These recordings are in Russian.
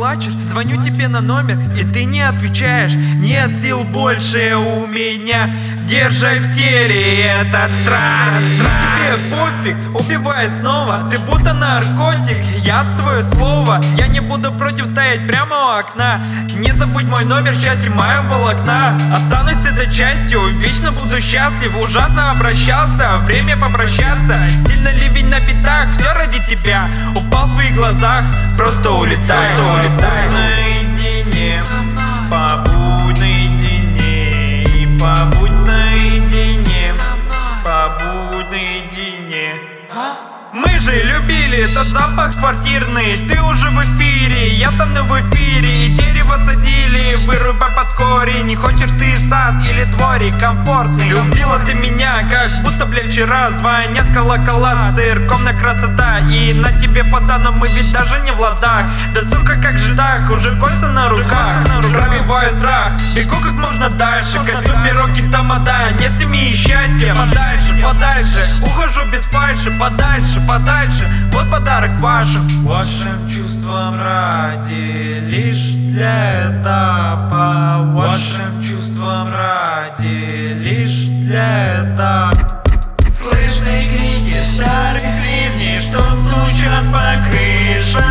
плачешь, звоню тебе на номер, и ты не отвечаешь. Нет сил больше у меня, держай в теле этот страх. Тебе пофиг, убивай снова, ты будто наркотик, я твое слово. Я не буду против стоять прямо у окна. Не забудь мой номер, счастье мое волокна. Останусь этой частью, вечно буду счастлив. Ужасно обращался, время попрощаться. Сильно ливень на пятах, все ради тебя. Упал в твоих глазах, просто улетай. Наедине, побудь наедине, и побудь наедине, побудь наедине. Мы же любили тот запах квартирный. Ты уже в эфире, я тону в эфире. И дерево садили, вырубай под корень. Хочешь ты сад или дворик комфортный? Любила ты меня, как будто, бля, вчера. Звонят колокола, церковная красота. И на тебе фото, но мы ведь даже не в ладах. Да сука, как же так, уже кольца на руках. Пробиваю страх, бегу как можно дальше. Костюм, пироги, тамада, нет семьи и счастья. Подальше, подальше, ухожу без фальши. Подальше, подальше, вот подарок вашим. Вашим чувствам ради, лишь для этапа. Вашим чувствам ради, лишь для этапа. Слышны крики старых ливней, что стучат по крышам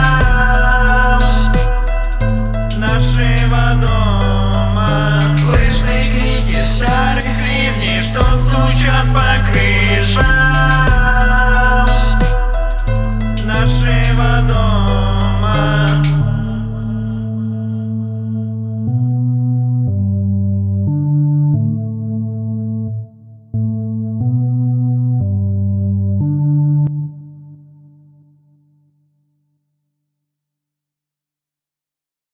нашего дома. Слышны крики старых ливней, что стучат по крышам